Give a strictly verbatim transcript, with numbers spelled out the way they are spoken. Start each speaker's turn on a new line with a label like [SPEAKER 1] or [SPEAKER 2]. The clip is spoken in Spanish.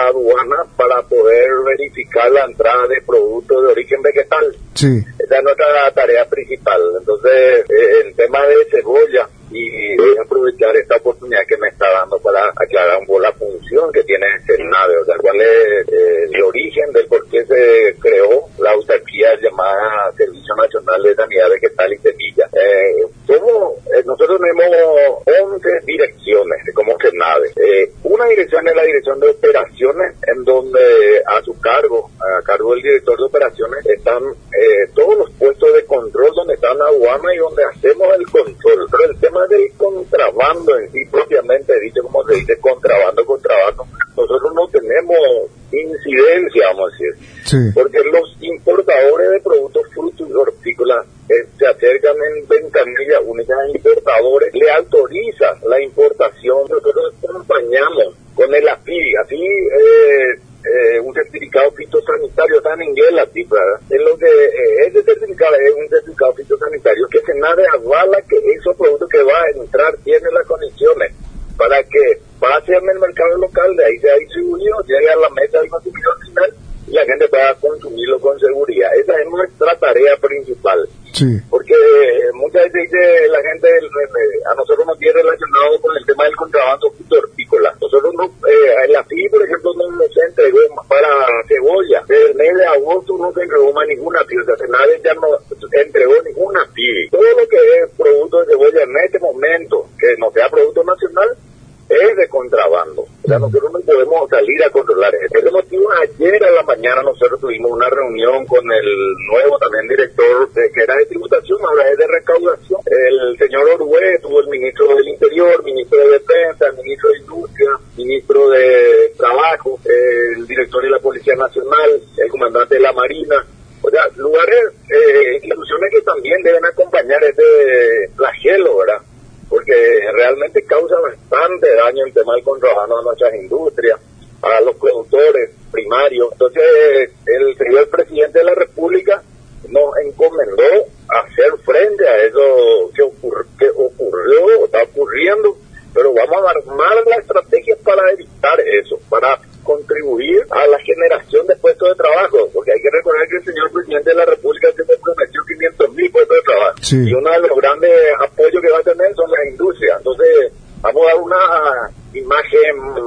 [SPEAKER 1] aduana para poder verificar la entrada de productos de origen vegetal.
[SPEAKER 2] Sí.
[SPEAKER 1] Esa es nuestra tarea principal. Entonces, eh, el tema de cebolla, y voy a aprovechar esta oportunidad que me está dando para aclarar un poco la función que tiene SENAVE, o sea, cuál es eh, el origen del por qué se creó la autarquía llamada Servicio Nacional de Sanidad Vegetal y Semilla. Eh, somos, eh, nosotros tenemos once direcciones como SENAVE. Eh, una dirección es la dirección de operaciones, en donde a su cargo, a cargo del director de operaciones, están eh, todos los puestos de control donde está la aduana y donde hacemos el control. Pero el tema del contrabando en sí, propiamente dicho, como se dice, contrabando, contrabando, nosotros no tenemos incidencia, vamos a decir,
[SPEAKER 2] sí. Porque
[SPEAKER 1] los importadores de productos frutos y hortícolas eh, se acercan en ventanilla única a importadores, le autorizan la importación, nosotros acompañamos con el A F I, así eh, eh, un certificado fitosanitario, está en inglés la cifra, en lo que eh, ese certificado es un certificado fitosanitario que SENAVE avala que esos productos que va a entrar tienen las condiciones para que pase en el mercado local, de ahí sea distribuido, llegue a la mesa del consumidor final y la gente pueda consumirlo con seguridad. Esa es nuestra tarea principal.
[SPEAKER 2] Sí.
[SPEAKER 1] Porque eh, muchas veces dice la gente, eh, a nosotros nos tiene relacionado con el tema del contrabando hortícola. Nosotros no, eh, en la F I, por ejemplo, no nos entregó para cebolla. Desde el mes de agosto no se entregó más ninguna F I, o sea, nadie ya no entregó ninguna F I. Todo lo que es producto de cebolla en este momento, que no sea producto nacional, es de contrabando. O sea, nosotros no podemos salir a controlar eso. Ese motivo, ayer a la mañana nosotros tuvimos una reunión con el nuevo también director de, que era de tributación, ahora es de recaudación. El señor Orué, estuvo el ministro del Interior, ministro de Defensa, el ministro de Industria, ministro de Trabajo, el director de la Policía Nacional, el comandante de la Marina. O sea, lugares, eh, instituciones que también deben acompañar este flagelo, ¿verdad? Porque realmente causa bastante daño el tema del contrabando a nuestras industrias, a los productores primarios. Entonces, el señor presidente de la República nos encomendó hacer frente a eso que, ocurre, que ocurrió, está ocurriendo, pero vamos a armar las estrategias para evitar eso, para contribuir a la generación de puestos de trabajo, porque hay que recordar que el señor presidente de la República se comprometió quinientos mil puestos de trabajo, sí. Y uno de los grandes apoyos que va a tener son las industrias. Entonces vamos a dar una imagen